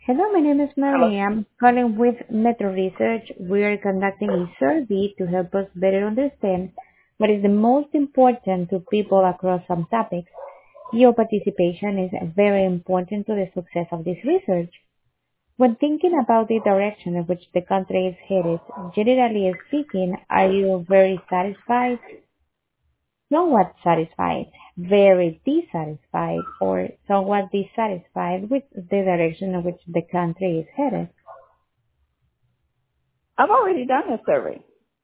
Hello, my name is Hello. Maria. I'm calling with Metro Research. We are conducting a survey to help us better understand what is the most important to people across some topics. Your participation is very important to the success of this research. When thinking about the direction in which the country is headed, generally speaking, are you very satisfied, somewhat satisfied, very dissatisfied, or somewhat dissatisfied with the direction in which the country is headed? I've already done this survey.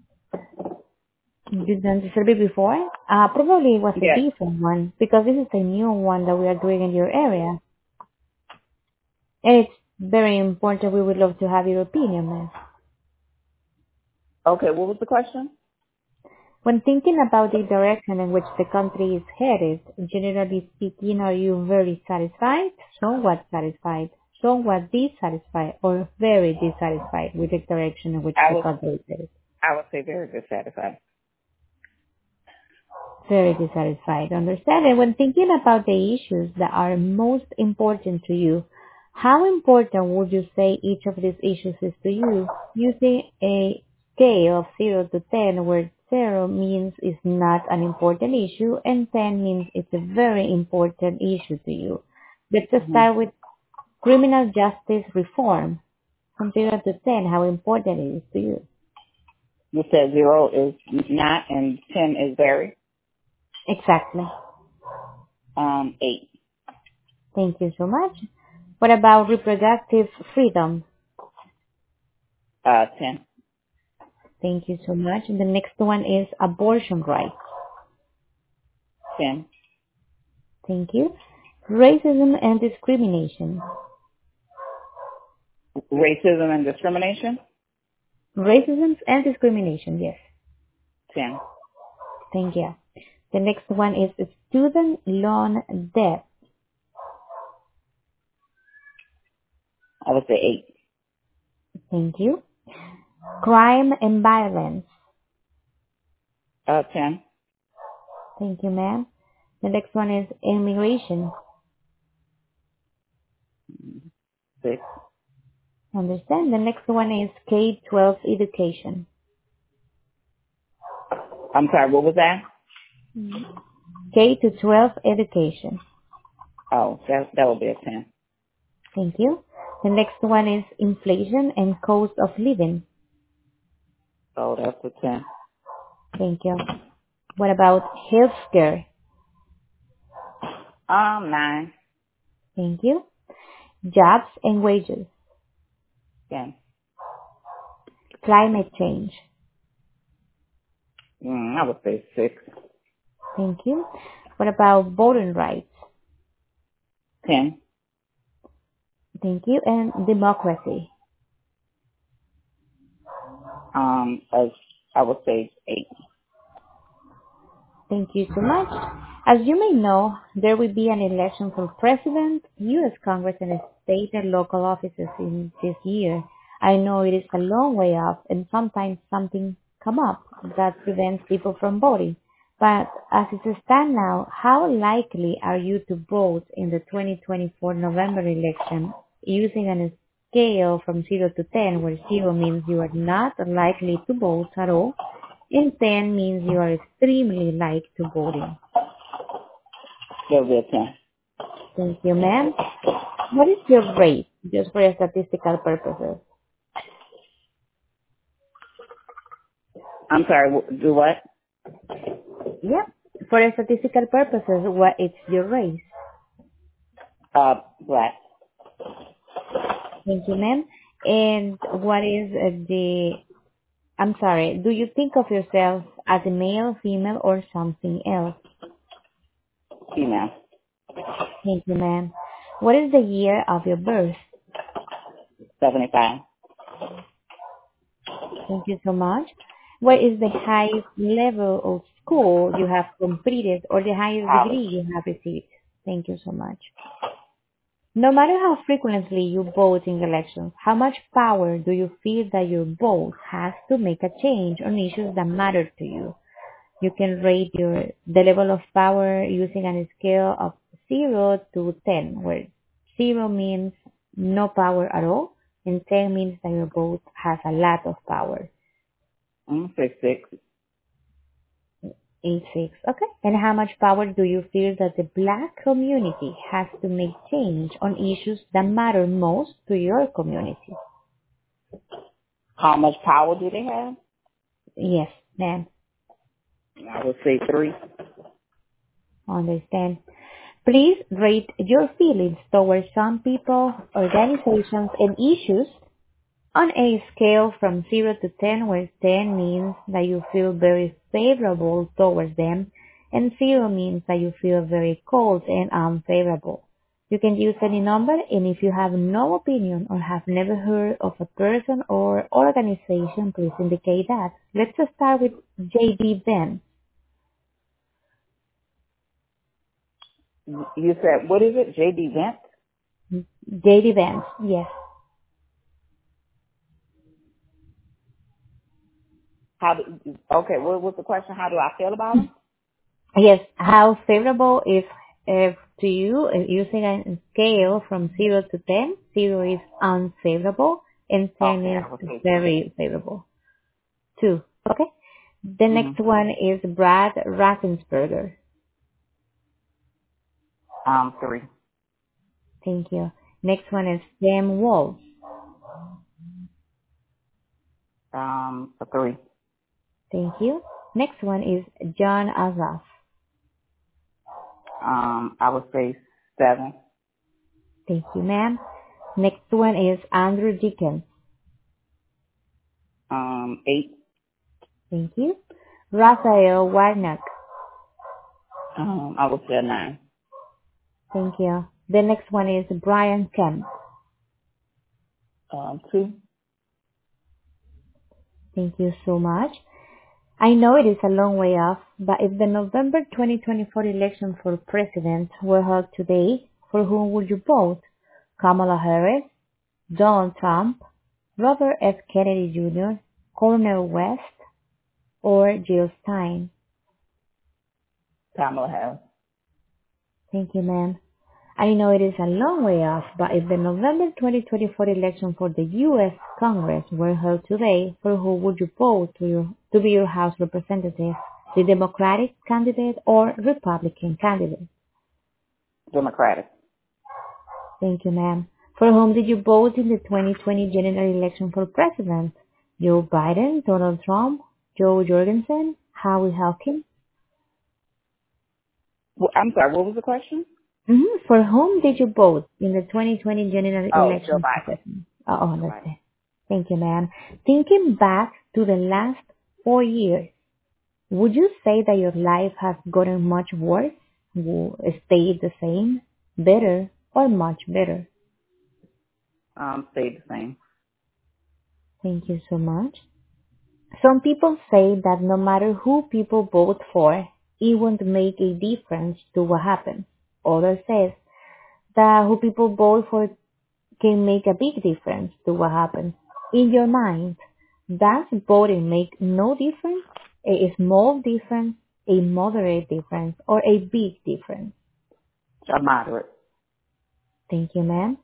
You've done the survey before? Probably it was a Yes. different one because this is a new one that we are doing in your area. And it's very important. We would love to have your opinion, ma'am. Okay, what was the question? When thinking about the direction in which the country is headed, generally speaking, are you very satisfied, somewhat dissatisfied, or very dissatisfied with the direction in which I the would country is headed? I would say very dissatisfied. Very dissatisfied. Understand? And when thinking about the issues that are most important to you, how important would you say each of these issues is to you? Using a scale of 0 to 10, where 0 means it's not an important issue and 10 means it's a very important issue to you. Let's just hmm start with criminal justice reform. From 0 to 10, how important it is to you. You said 0 is not and 10 is very. Exactly. 8. Thank you so much. What about reproductive freedom? 10. Thank you so much. And the next one is abortion rights. 10. Thank you. Racism and discrimination. Racism and discrimination. Racism and discrimination, yes. 10. Thank you. The next one is student loan debt. I would say 8. Thank you. Crime and violence. 10. Thank you, ma'am. The next one is immigration. 6. Understand? The next one is K-12 education. I'm sorry, what was that? K to 12 education. Oh, that would be a 10. Thank you. The next one is inflation and cost of living. Oh, that's a 10. Thank you. What about healthcare? 9. Thank you. Jobs and wages. 10. Climate change. I would say 6. Thank you. What about voting rights? 10. Thank you. And democracy. As I would say 8. Thank you so much. As you may know, there will be an election for president, U.S. Congress, and state and local offices in this year. I know it is a long way off, and sometimes something come up that prevents people from voting. But as it stands now, how likely are you to vote in the 2024 November election using a scale from 0 to 10, where 0 means you are not likely to vote at all, and 10 means you are extremely like to voting? That would be a 10. Thank you, ma'am. What is your race, just for statistical purposes? I'm sorry, do what? Yep. For statistical purposes, what is your race? Black. Thank you, ma'am. And what is I'm sorry, do you think of yourself as a male, female, or something else? Female. Thank you, ma'am. What is the year of your birth? 75. Thank you so much. What is the highest level of school you have completed or the highest College. degree you have received? Thank you so much. No matter how frequently you vote in elections, how much power do you feel that your vote has to make a change on issues that matter to you? You can rate the level of power using a scale of 0 to 10, where 0 means no power at all, and 10 means that your vote has a lot of power. I'm going to say 6. 6. Okay. And how much power do you feel that the Black community has to make change on issues that matter most to your community? How much power do they have? Yes, ma'am. I would say 3. Understand. Please rate your feelings towards some people, organizations, and issues on a scale from 0 to 10, where 10 means that you feel very favorable towards them, and 0 means that you feel very cold and unfavorable. You can use any number, and if you have no opinion or have never heard of a person or organization, please indicate that. Let's start with J.D. Vance. You said, what is it? J.D. Vance? J.D. Vance, yes. Okay, what was the question? How do I feel about them? Yes, how favorable is to you, using a scale from 0 to 10? 0 is unfavorable and 10 Okay, is I would say 2. very favorable. 2. Okay. The next one is Brad Raffensperger. 3. Thank you. Next one is Sam Wolf. A 3. Thank you. Next one is John Azaf. I would say 7. Thank you, ma'am. Next one is Andrew Dickens. 8. Thank you. Raphael Warnock. I would say 9. Thank you. The next one is Brian Kemp. 2. Thank you so much. I know it is a long way off, but if the November 2024 election for president were held today, for whom would you vote? Kamala Harris, Donald Trump, Robert F. Kennedy Jr., Cornel West, or Jill Stein? Kamala Harris. Thank you, ma'am. I know it is a long way off, but if the November 2024 election for the U.S. Congress were held today, for who would you vote to be your House representative? The Democratic candidate or Republican candidate? Democratic. Thank you, ma'am. For whom did you vote in the 2020 general election for president? Joe Biden, Donald Trump, Joe Jorgensen, Howie Hawkins? Well, I'm sorry, what was the question? For whom did you vote in the 2020 general Oh, Joe election for Biden. president? Oh, Joe that's Biden. it. Thank you, ma'am. Thinking back to the last 4 years, would you say that your life has gotten much worse, stayed the same, better, or much better? Stayed the same. Thank you so much. Some people say that no matter who people vote for, it won't make a difference to what happens. Others say that who people vote for can make a big difference to what happens. In your mind, does voting make no difference, a small difference, a moderate difference, or a big difference? A moderate. Thank you, ma'am.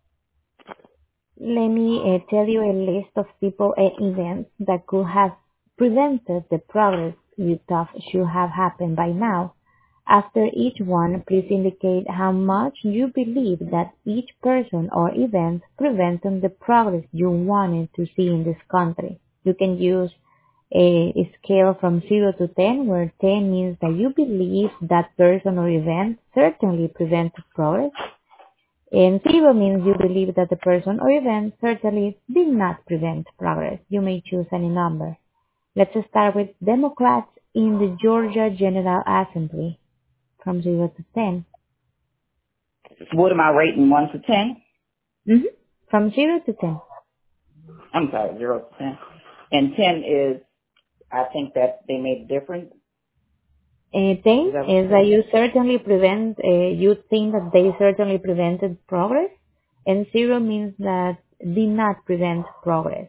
Let me tell you a list of people and events that could have prevented the progress you thought should have happened by now. After each one, please indicate how much you believe that each person or event prevented the progress you wanted to see in this country. You can use a scale from 0 to 10, where 10 means that you believe that person or event certainly prevented progress, and 0 means you believe that the person or event certainly did not prevent progress. You may choose any number. Let's start with Democrats in the Georgia General Assembly from 0 to 10. What am I rating, 1 to 10? From 0 to 10. I'm sorry, 0 to 10. And 10 is, I think that they made a difference. 10 is that you think that they certainly prevented progress, and 0 means that did not prevent progress.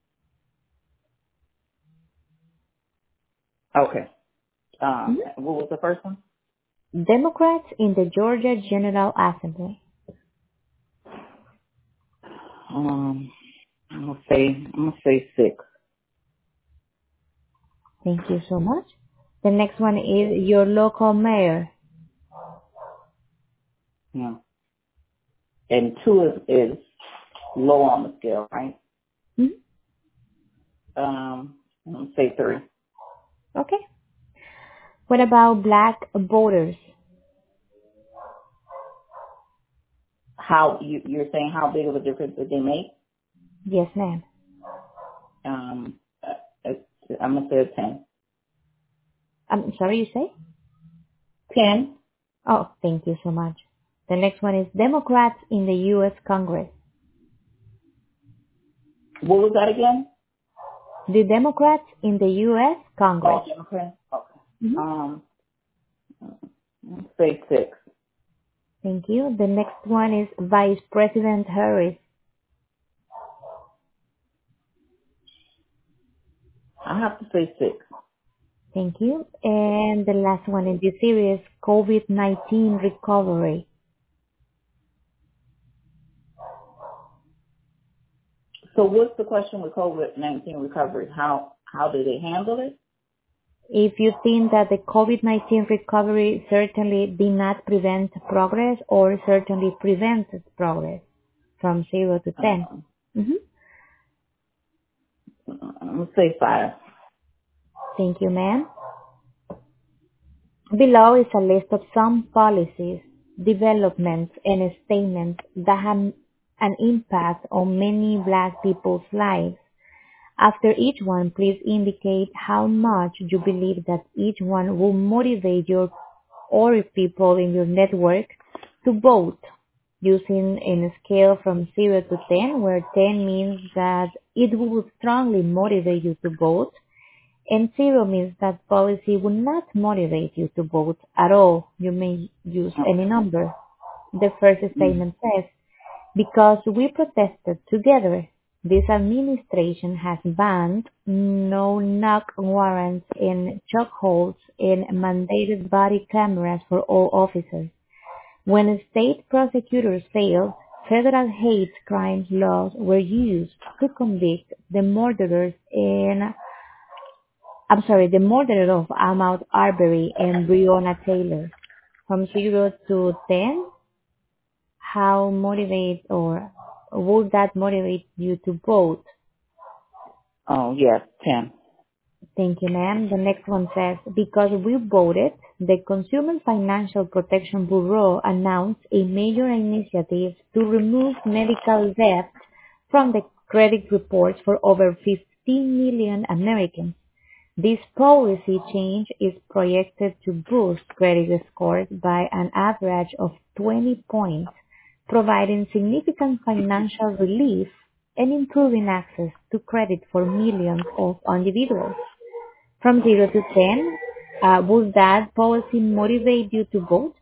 Okay. What was the first one? Democrats in the Georgia General Assembly. I'm gonna say 6. Thank you so much. The next one is your local mayor. Yeah. And 2 is low on the scale, right? Hmm? I'm gonna say 3. Okay. What about black voters? How you're saying how big of a difference did they make? Yes, ma'am. Um, I'm gonna say a 10. I'm sorry, you say? 10. Oh, thank you so much. The next one is Democrats in the U.S. Congress. What was that again? The Democrats in the U.S. Congress. Oh, Democrat. Okay. Mhm. Let's say 6. Thank you. The next one is Vice President Harris. I have to say 6. Thank you. And the last one in this series, COVID-19 recovery. So what's the question with COVID-19 recovery? How do they handle it? If you think that the COVID-19 recovery certainly did not prevent progress or certainly prevented progress from 0 to 10. Mhm. I'm gonna say 5. Thank you, ma'am. Below is a list of some policies, developments, and statements that have an impact on many Black people's lives. After each one, please indicate how much you believe that each one will motivate your or people in your network to vote using a scale from 0 to 10, where 10 means that it will strongly motivate you to vote, and 0 means that policy will not motivate you to vote at all. You may use any number. The first statement says, because we protested together, this administration has banned no-knock warrants and chokeholds and mandated body cameras for all officers. When state prosecutors failed, federal hate crimes laws were used to convict the murderer of Ahmaud Arbery and Breonna Taylor. From 0 to 10, how motivate or would that motivate you to vote? Oh, yes, 10. Thank you, ma'am. The next one says, because we voted, the Consumer Financial Protection Bureau announced a major initiative to remove medical debt from the credit reports for over 15 million Americans. This policy change is projected to boost credit scores by an average of 20 points, providing significant financial relief and improving access to credit for millions of individuals. From 0 to 10, would that policy motivate you to vote?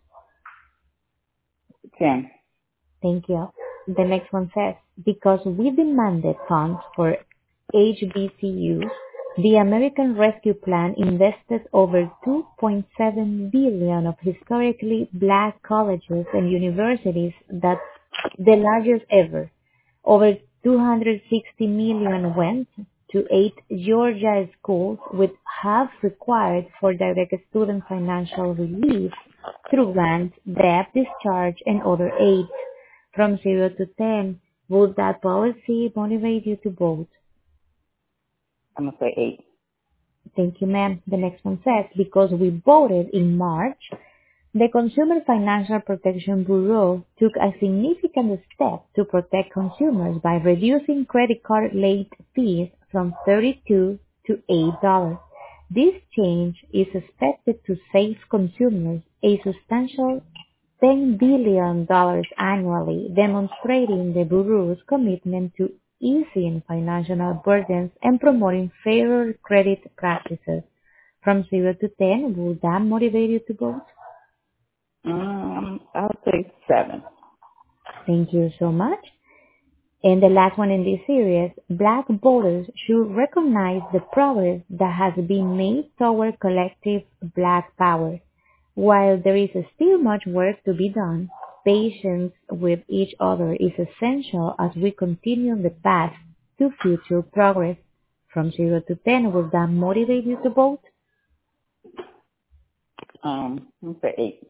10. Thank you. The next one says, because we demanded funds for HBCUs, the American Rescue Plan invested over $2.7 billion of historically Black colleges and universities, that's the largest ever. Over $260 million went to 8 Georgia schools, with half required for direct student financial relief through grants, debt discharge, and other aid. From 0 to 10, would that policy motivate you to vote? I'm gonna say 8. Thank you, ma'am. The next one says, because we voted in March, the Consumer Financial Protection Bureau took a significant step to protect consumers by reducing credit card late fees from $32 to $8. This change is expected to save consumers a substantial $10 billion annually, demonstrating the Bureau's commitment to easing financial burdens and promoting fairer credit practices. From 0 to 10, would that motivate you to vote? I'll say 7. Thank you so much. And the last one in this series, Black voters should recognize the progress that has been made toward collective Black power. While there is still much work to be done, patience with each other is essential as we continue on the path to future progress. From 0 to 10, will that motivate you to vote? Let's say 8.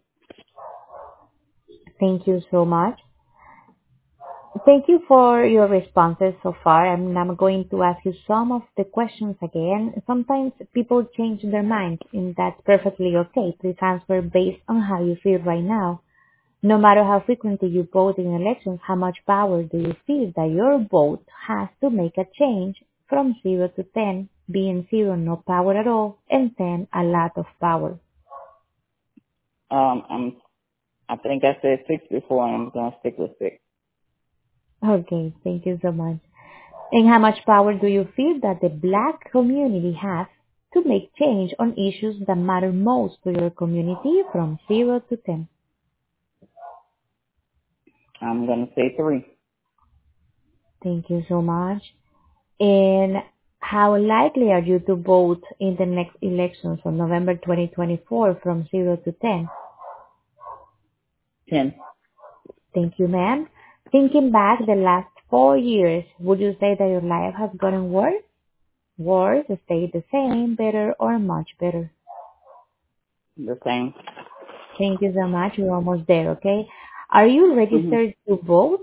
Thank you so much. Thank you for your responses so far. I'm going to ask you some of the questions again. Sometimes people change their minds, and that's perfectly okay. Please answer based on how you feel right now. No matter how frequently you vote in elections, how much power do you feel that your vote has to make a change from 0 to 10, being 0 no power at all, and 10 a lot of power? I think I said 6 before, and I'm going to stick with 6. Okay, thank you so much. And how much power do you feel that the Black community has to make change on issues that matter most to your community from 0 to 10? I'm going to say 3. Thank you so much. And how likely are you to vote in the next elections on November 2024 from 0 to 10? 10. Thank you, ma'am. Thinking back the last 4 years, would you say that your life has gotten worse? Worse, stayed the same, better, or much better? The same. Thank you so much. We're almost there, okay? Are you registered to vote?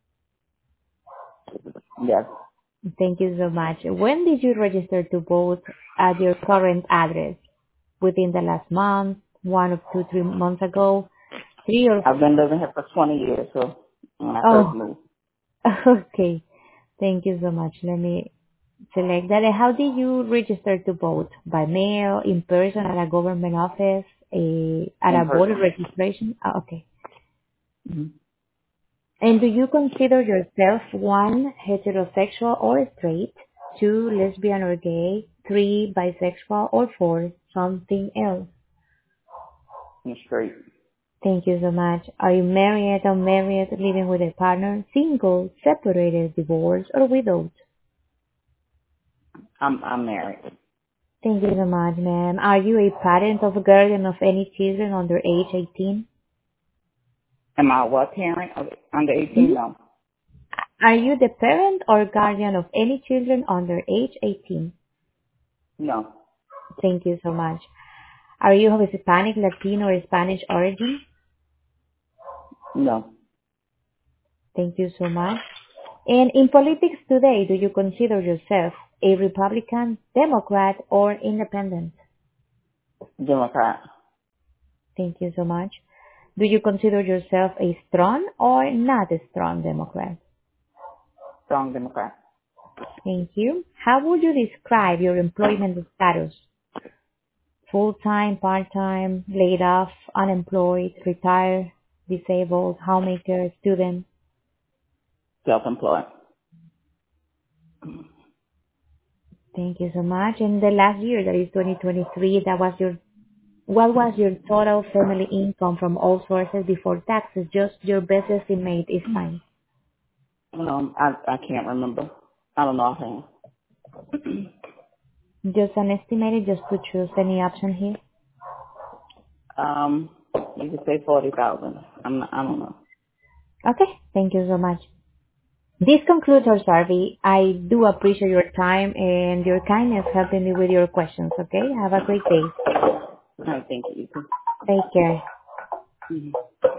Yes. Thank you so much. When did you register to vote at your current address? Within the last month, 1 or 2, 3 months ago, 3 or I've been living here for 20 years, so when I first oh, moved. okay. Thank you so much. Let me select that. And how did you register to vote? By mail, in person, at a government office, at In a voter person. registration? Oh, okay. Mm-hmm. And do you consider yourself 1, heterosexual or straight, 2, lesbian or gay, 3, bisexual, or 4, something else? I'm straight. Thank you so much. Are you married, unmarried, living with a partner, single, separated, divorced, or widowed? I'm married. Thank you so much, ma'am. Are you a parent of a guardian of any children under age 18? Am I what parent? Under 18? Mhm. No. Are you the parent or guardian of any children under age 18? No. Thank you so much. Are you of Hispanic, Latino, or Spanish origin? No. Thank you so much. And in politics today, do you consider yourself a Republican, Democrat, or Independent? Democrat. Thank you so much. Do you consider yourself a strong or not a strong Democrat? Strong Democrat. Thank you. How would you describe your employment status? Full-time, part-time, laid off, unemployed, retired, disabled, homemaker, student? Self-employed. Thank you so much. In the last year, that is 2023, what was your total family income from all sources before taxes? Just your best estimate is fine. I can't remember. I don't know offhand. Just an estimate, just to choose any option here. You could say 40,000. I don't know. Okay, thank you so much. This concludes our survey. I do appreciate your time and your kindness helping me with your questions, okay? Have a great day. I think you could. Take care. Mhm.